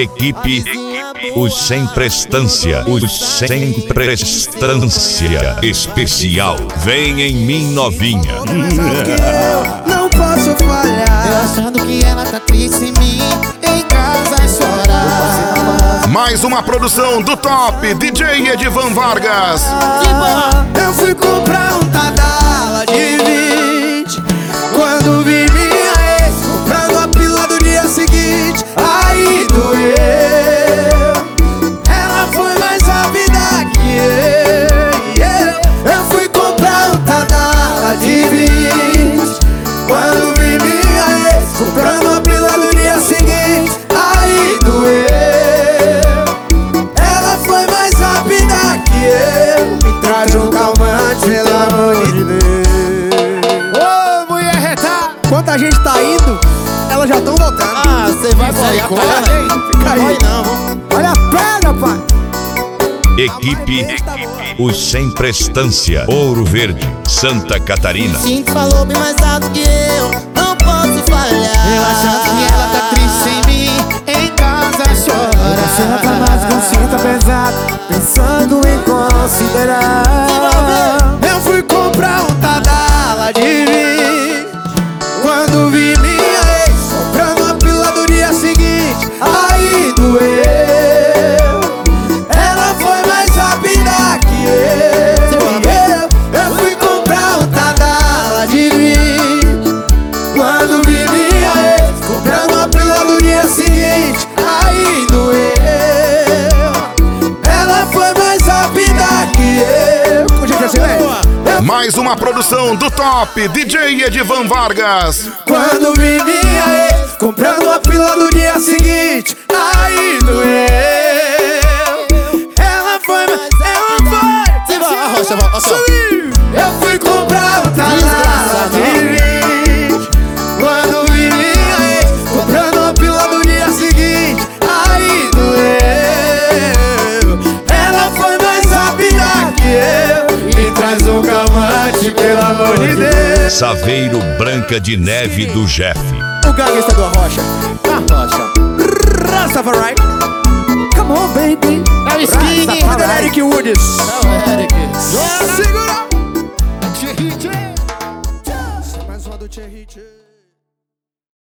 Equipe Os Sem Prestância. Os Sem Prestância Especial. Vem em mim, novinha. Não posso falhar. Eu achando que ela tá triste em mim, em casa chorar. Mais uma produção do top DJ Edivan Vargas. Eu fui comprar um Tadala de 20 quando vi minha ex comprando a pílula do dia seguinte. Aí doeu. Ela foi mais rápida que eu. Eu fui comprar um Tadala de 20 quando vi minha ex comprando a pílula do dia seguinte. Aí doeu. Ela foi mais rápida que eu. Me traz um calmante, pelo amor de Deus. Ô, mulher retada, enquanto a gente tá indo, elas já tão voltando. Ah, você vai boiar com ela? Fica aí. Vai não. Olha a pedra, pai. Equipe Os Sem Prestância. Ouro Verde, Santa Catarina. Sim, falou bem mais alto que eu, não posso falhar. Eu achando que ela tá triste em mim, em casa chora. Você não tá mais com cinta pesada, pensando em considerar. Eu fui comprar um Tadala de 20 quando vi minha ex comprando uma pílula do dia seguinte. Aí doeu. Ela foi mais rápida que eu fui comprar um Tadala de 20 quando vi minha ex comprando uma pílula do dia seguinte. Aí doeu. Ela foi mais rápida que eu. Gente, assim, né? Mais uma produção do top DJ Edivan Vargas. Quando vi minha ex comprando uma pílula do dia seguinte. Aí doeu. Ela foi, mas ela foi. Você vai, Arrocha, vai, Subiu. Eu fui comprar um Tadala de 20 quando vi minha ex comprando uma pílula do dia seguinte. Aí doeu. Ela foi mais rápida que eu. Me traz um calmante, pelo amor de Deus. Saveiro Branca de Neve do Jeff. O gangsta do Arrocha. Arrocha. Rastafari. Come on, baby. É o Skinny. Rastafari. Eric Woods. É o Eric. Segura.